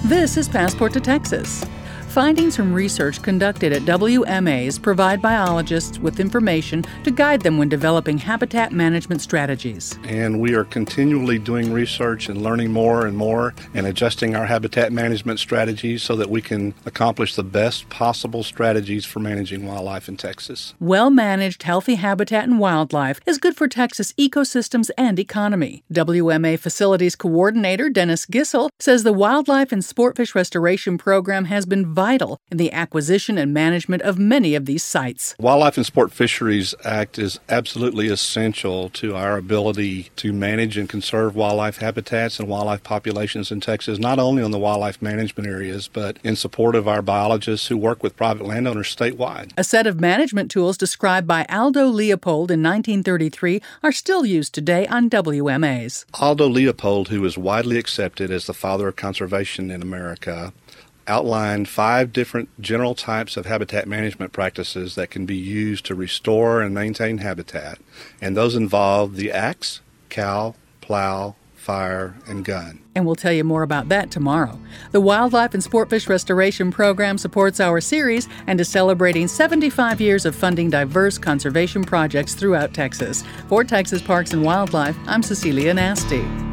This is Passport to Texas. Findings from research conducted at WMAs provide biologists with information to guide them when developing habitat management strategies. And we are continually doing research and learning more and more and adjusting our habitat management strategies so that we can accomplish the best possible strategies for managing wildlife in Texas. Well-managed, healthy habitat and wildlife is good for Texas ecosystems and economy. WMA Facilities Coordinator Dennis Gissel says the Wildlife and Sportfish Restoration Program has been vital in the acquisition and management of many of these sites. Wildlife and Sport Fisheries Act is absolutely essential to our ability to manage and conserve wildlife habitats and wildlife populations in Texas, not only on the wildlife management areas, but in support of our biologists who work with private landowners statewide. A set of management tools described by Aldo Leopold in 1933 are still used today on WMAs. Aldo Leopold, who is widely accepted as the father of conservation in America, outlined 5 different general types of habitat management practices that can be used to restore and maintain habitat, and those involve the axe, cow, plow, fire, and gun. And we'll tell you more about that tomorrow. The Wildlife and Sportfish Restoration Program supports our series and is celebrating 75 years of funding diverse conservation projects throughout Texas. For Texas Parks and Wildlife, I'm Cecilia Nasty.